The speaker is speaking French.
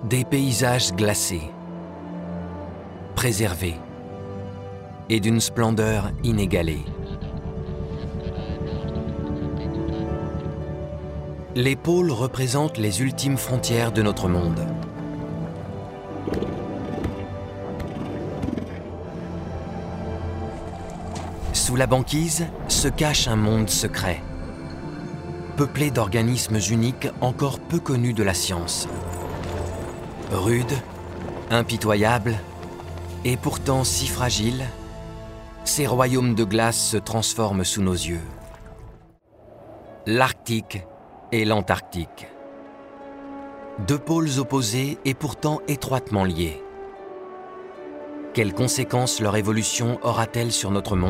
Des paysages glacés, préservés et d'une splendeur inégalée. Les pôles représentent les ultimes frontières de notre monde. Sous la banquise se cache un monde secret, peuplé d'organismes uniques encore peu connus de la science. Rudes, impitoyables et pourtant si fragiles, ces royaumes de glace se transforment sous nos yeux. L'Arctique et l'Antarctique. Deux pôles opposés et pourtant étroitement liés. Quelles conséquences leur évolution aura-t-elle sur notre monde ?